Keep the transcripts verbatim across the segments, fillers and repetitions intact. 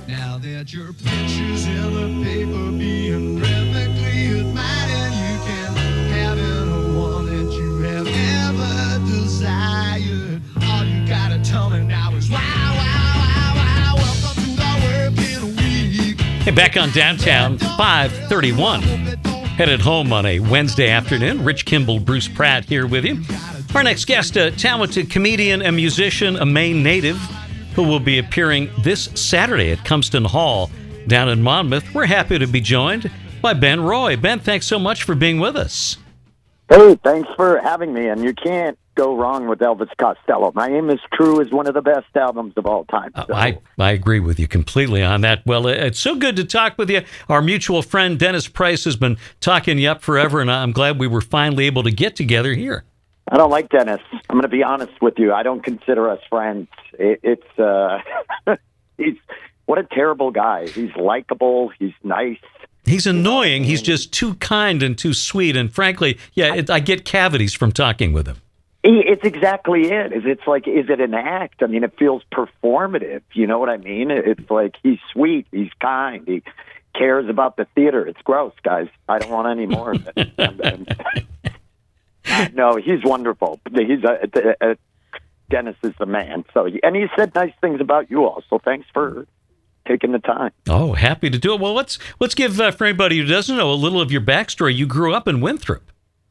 Now that your picture's in the paper being rhythmically admired, you can have any one that you have ever desired. All you gotta tell me now is wow, wow, wow, wow. Welcome to the working week. Hey, back on Downtown, five thirty-one. Headed home on a Wednesday afternoon. Rich Kimball, Bruce Pratt here with you. Our next guest, a talented comedian and musician, a Maine native, who will be appearing this Saturday at Cumston Hall down in Monmouth. We're happy to be joined by Ben Roy. Ben, thanks so much for being with us. Hey, thanks for having me. And you can't go wrong with Elvis Costello. My Aim is True is one of the best albums of all time. So. Uh, I, I agree with you completely on that. Well, it's so good to talk with you. Our mutual friend Dennis Price has been talking you up forever, and I'm glad we were finally able to get together here. I don't like Dennis. I'm going to be honest with you. I don't consider us friends. It, it's uh, he's what a terrible guy. He's likable. He's nice. He's annoying. He's just too kind and too sweet. And frankly, yeah, it, I get cavities from talking with him. It's exactly it. It's like, is it an act? I mean, it feels performative. You know what I mean? It's like he's sweet. He's kind. He cares about the theater. It's gross, guys. I don't want any more of it. and, and, Uh, no, he's wonderful. He's a, a, a, Dennis is the man. So, and he said nice things about you all. So, thanks for taking the time. Oh, happy to do it. Well, let's let's give uh, for anybody who doesn't know a little of your backstory. You grew up in Winthrop.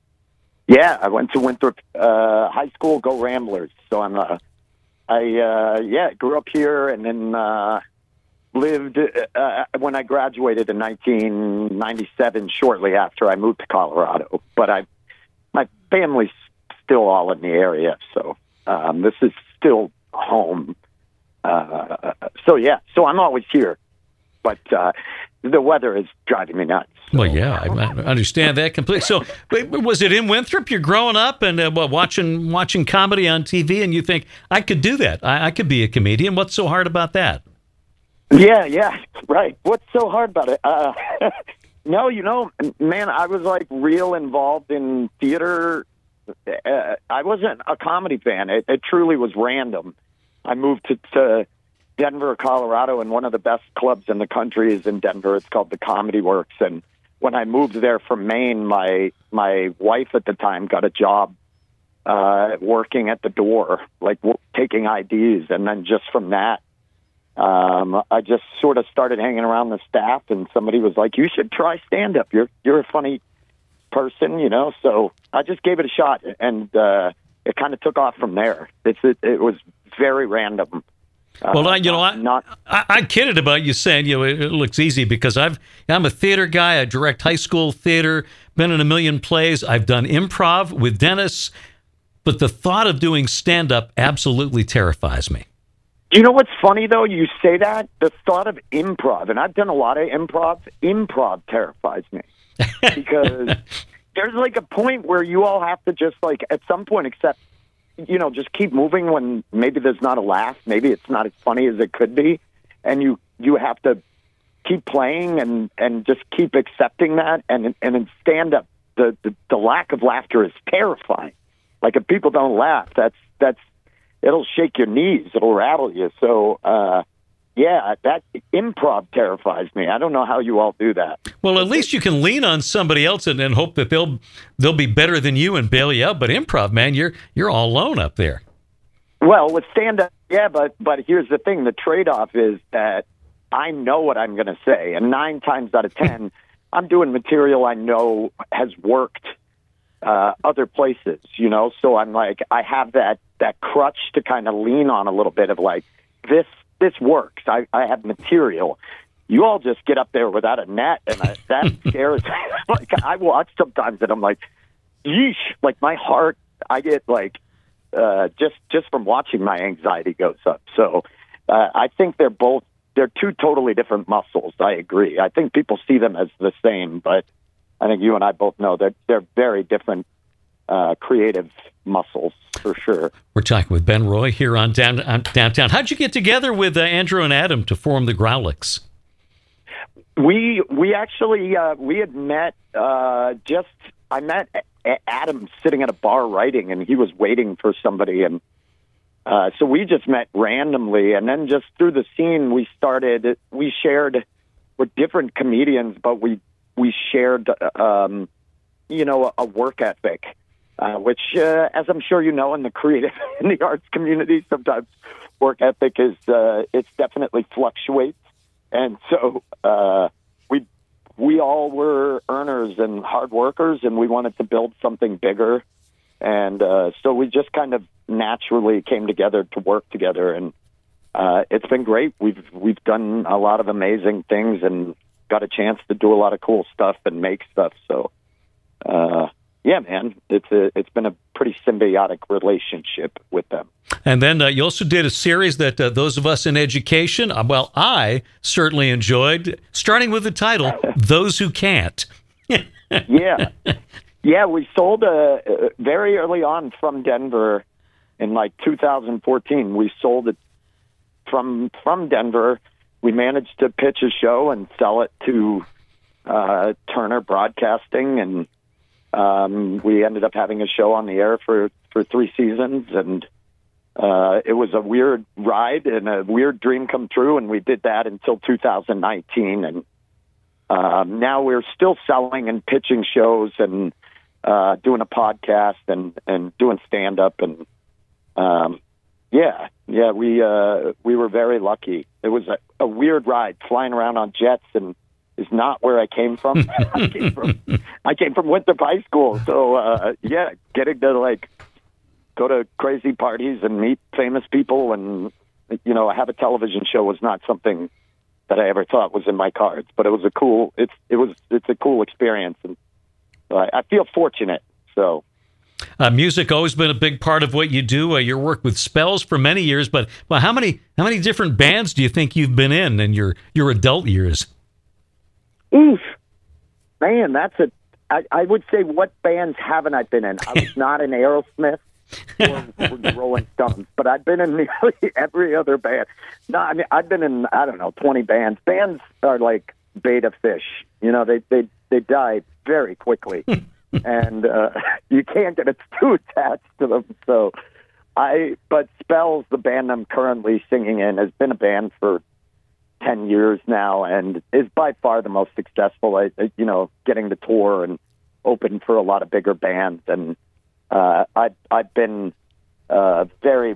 Yeah, I went to Winthrop uh, High School. Go Ramblers! So I'm, uh, I uh, yeah, grew up here, and then uh, lived uh, when I graduated in nineteen ninety-seven. Shortly after I moved to Colorado, but I. My family's still all in the area, so um, this is still home. Uh, so, yeah, so I'm always here. But uh, the weather is driving me nuts. So. Well, yeah, I, I understand that completely. So was it in Winthrop? You're growing up and uh, well, watching watching comedy on T V, and you think, I could do that. I, I could be a comedian. What's so hard about that? Yeah, yeah, right. What's so hard about it? Uh No, you know, man, I was like real involved in theater. Uh, I wasn't a comedy fan. It, it truly was random. I moved to, to Denver, Colorado, and one of the best clubs in the country is in Denver. It's called the Comedy Works. And when I moved there from Maine, my my wife at the time got a job uh, working at the door, like w- taking I Ds. And then just from that, Um, I just sort of started hanging around the staff, and somebody was like, "You should try stand-up. You're you're a funny person, you know." So I just gave it a shot, and uh, it kind of took off from there. It's it, it was very random. Uh, well, I, you know, I, not, I I kidded about you saying you know it, it looks easy because I've I'm a theater guy. I direct high school theater, been in a million plays. I've done improv with Dennis, but the thought of doing stand-up absolutely terrifies me. You know what's funny, though? You say that. The thought of improv, and I've done a lot of improv, improv terrifies me. Because there's like a point where you all have to just like, at some point, accept, you know, just keep moving when maybe there's not a laugh. Maybe it's not as funny as it could be. And you, you have to keep playing and, and just keep accepting that. And, and in stand-up, the, the, the lack of laughter is terrifying. Like if people don't laugh, that's, that's, it'll shake your knees. It'll rattle you. So, uh, yeah, that improv terrifies me. I don't know how you all do that. Well, at least you can lean on somebody else and, and hope that they'll they'll be better than you and bail you out. But improv, man, you're you're all alone up there. Well, with stand-up, yeah, but but here's the thing: the trade-off is that I know what I'm going to say, and nine times out of ten, I'm doing material I know has worked uh, other places. You know, so I'm like, I have that. that crutch to kind of lean on a little bit of like, this this works. I, I have material. You all just get up there without a net, and I, that scares me. Like, I watch sometimes, and I'm like, yeesh. Like, my heart, I get like, uh, just, just from watching, my anxiety goes up. So uh, I think they're both, they're two totally different muscles. I agree. I think people see them as the same, but I think you and I both know that they're very different uh, creative muscles. For sure. We're talking with Ben Roy here on, down, on Downtown. How'd you get together with uh, Andrew and Adam to form the Growlix? We we actually uh, we had met uh, just I met a- Adam sitting at a bar writing, and he was waiting for somebody, and uh, so we just met randomly, and then just through the scene, we started. We shared. We're different comedians, but we we shared, um, you know, a, a work ethic, uh, which, uh, as I'm sure you know, in the creative in the arts community, sometimes work ethic is uh, it's definitely fluctuates, and so uh, we we all were earners and hard workers, and we wanted to build something bigger, and uh, so we just kind of naturally came together to work together, and uh, it's been great. We've we've done a lot of amazing things and got a chance to do a lot of cool stuff and make stuff. So, uh, yeah, man, it's a it's been a pretty symbiotic relationship with them. And then uh, you also did a series that uh, those of us in education, uh, well, I certainly enjoyed, starting with the title, Those Who Can't. yeah. Yeah, we sold a, uh, very early on from Denver in like two thousand fourteen. We sold it from from Denver. We managed to pitch a show and sell it to uh, Turner Broadcasting, and um, we ended up having a show on the air for, for three seasons, and uh, it was a weird ride and a weird dream come true, and we did that until two thousand nineteen, and um, now we're still selling and pitching shows and uh, doing a podcast and, and doing stand-up, and um, yeah, yeah, we uh, we were very lucky. It was a, a weird ride. Flying around on jets and is not where I came from. I came from I came from Winthrop High School, so uh, yeah, getting to like go to crazy parties and meet famous people and you know have a television show was not something that I ever thought was in my cards. But it was a cool. It's it was it's a cool experience, and uh, I feel fortunate. So. Uh, music always been a big part of what you do. Uh, your work with Spells for many years, but well, how many how many different bands do you think you've been in in your, your adult years? Oof, man, that's a. I, I would say, what bands haven't I been in? I was not in Aerosmith or, or the Rolling Stones, but I've been in nearly every other band. No, I mean I've been in I don't know twenty bands. Bands are like beta fish. You know, they they they die very quickly. And uh, you can't get too attached to them. So I, but Spells, the band I'm currently singing in, has been a band for ten years now, and is by far the most successful. I, you know, getting to tour and open for a lot of bigger bands, and uh, I, I've been uh, very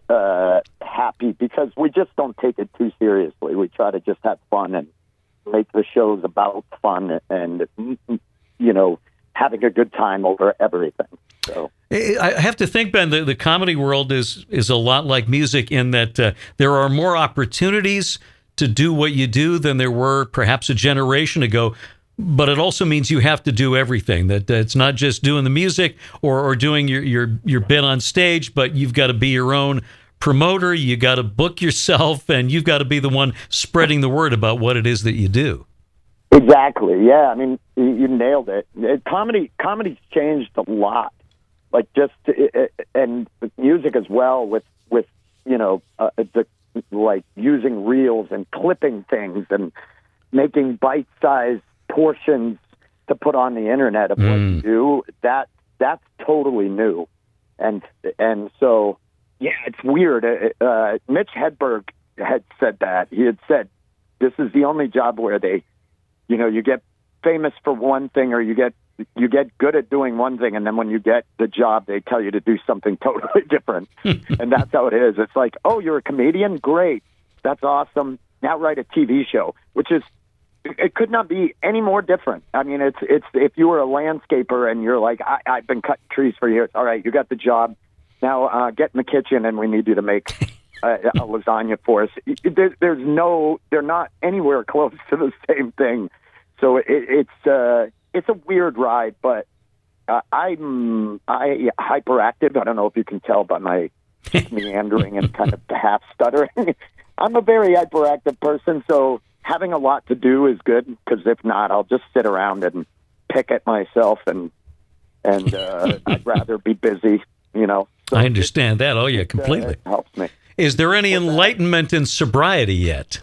uh, happy because we just don't take it too seriously. We try to just have fun and make the shows about fun, and you know. having a good time over everything. So I have to think, Ben, the, the comedy world is is a lot like music in that uh, there are more opportunities to do what you do than there were perhaps a generation ago. But it also means you have to do everything. That uh, it's not just doing the music or, or doing your, your, your bit on stage, but you've got to be your own promoter. You got to book yourself, and you've got to be the one spreading the word about what it is that you do. Exactly. Yeah. I mean, you, you nailed it. it. Comedy, comedy's changed a lot. Like just it, and music as well. With with you know uh, the like using reels and clipping things and making bite-sized portions to put on the internet of mm. what you do. That that's totally new, and and so yeah, it's weird. Uh, Mitch Hedberg had said that. He had said this is the only job where they. You know, you get famous for one thing, or you get you get good at doing one thing, and then when you get the job, they tell you to do something totally different. And that's how it is. It's like, oh, you're a comedian? Great. That's awesome. Now write a T V show, which is, it could not be any more different. I mean, it's, it's if you were a landscaper and you're like, I, I've been cutting trees for years. All right, you got the job. Now uh, get in the kitchen, and we need you to make uh, a lasagna for us. There, there's no, they're not anywhere close to the same thing. So it, it's uh, it's a weird ride, but uh, I'm I hyperactive. I don't know if you can tell by my meandering and kind of half stuttering. I'm a very hyperactive person, so having a lot to do is good, because if not, I'll just sit around and pick at myself, and and uh, I'd rather be busy, you know. So I understand it, that. Oh, yeah, completely. Uh, it helps me. Is there any enlightenment in sobriety yet?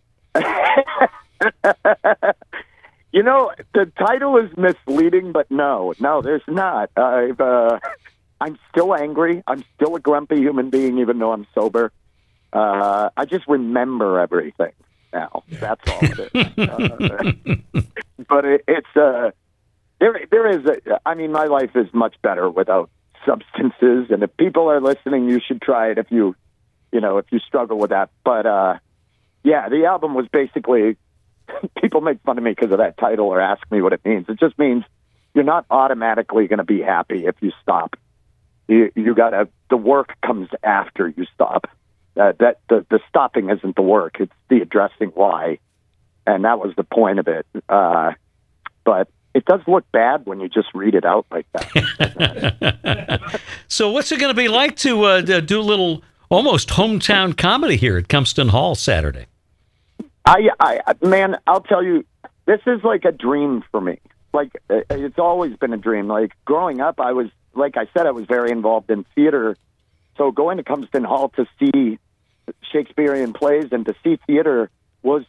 You know, the title is misleading, but no, no, there's not. I've, uh, I'm still angry. I'm still a grumpy human being, even though I'm sober. Uh, I just remember everything now. That's all it is. uh, but it, it's uh, there. There is. A, I mean, my life is much better without substances. And if people are listening, you should try it. If you, you know, if you struggle with that. But uh, yeah, the album was basically. People make fun of me because of that title or ask me what it means. It just means you're not automatically going to be happy if you stop. You, you gotta. The work comes after you stop. Uh, that the, the stopping isn't the work; it's the addressing why, and that was the point of it. Uh, but it does look bad when you just read it out like that. So, what's it going to be like to uh, do a little almost hometown comedy here at Cumston Hall Saturday? I, I, man, I'll tell you, this is like a dream for me. Like it's always been a dream. Like growing up, I was, like I said, I was very involved in theater. So going to Cumston Hall to see Shakespearean plays and to see theater was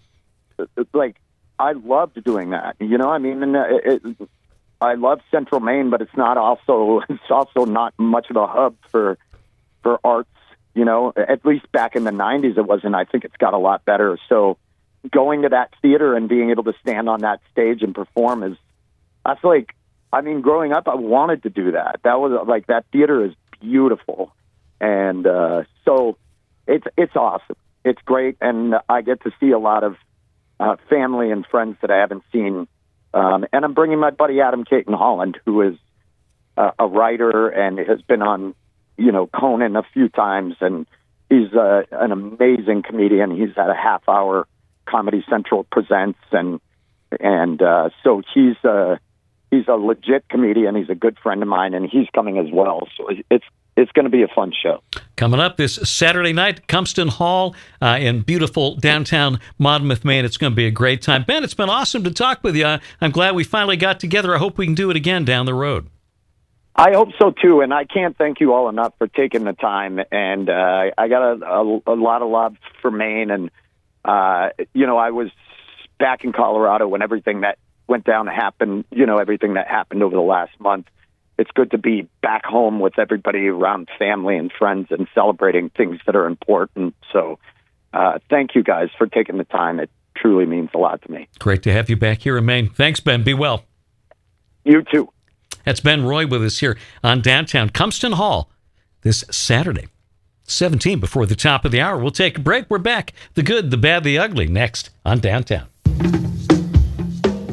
like I loved doing that. You know, I mean, and it, it, I love Central Maine, but it's not also it's also not much of a hub for for arts. You know, at least back in the nineties, it wasn't. I think it's got a lot better. So going to that theater and being able to stand on that stage and perform is that's like. I mean, growing up, I wanted to do that. That was like that theater is beautiful. And uh, so it's it's awesome. It's great, and I get to see a lot of uh, family and friends that I haven't seen. Um, and I'm bringing my buddy Adam Caton Holland, who is uh, a writer and has been on, you know, Conan a few times, and he's uh, an amazing comedian. He's at a half-hour Comedy Central presents, and and uh, so he's uh, he's a legit comedian. He's a good friend of mine, and he's coming as well. So it's It's going to be a fun show. Coming up this Saturday night, Cumston Hall uh, in beautiful downtown Monmouth, Maine. It's going to be a great time. Ben, it's been awesome to talk with you. I'm glad we finally got together. I hope we can do it again down the road. I hope so, too, and I can't thank you all enough for taking the time. And uh, I got a, a, a lot of love for Maine. And, uh, you know, I was back in Colorado when everything that went down happened, you know, everything that happened over the last month. It's good to be back home with everybody around family and friends and celebrating things that are important. So uh, thank you guys for taking the time. It truly means a lot to me. Great to have you back here in Maine. Thanks, Ben. Be well. You too. That's Ben Roy with us here on Downtown Cumston Hall this Saturday, seventeen before the top of the hour. We'll take a break. We're back. The good, the bad, the ugly next on Downtown.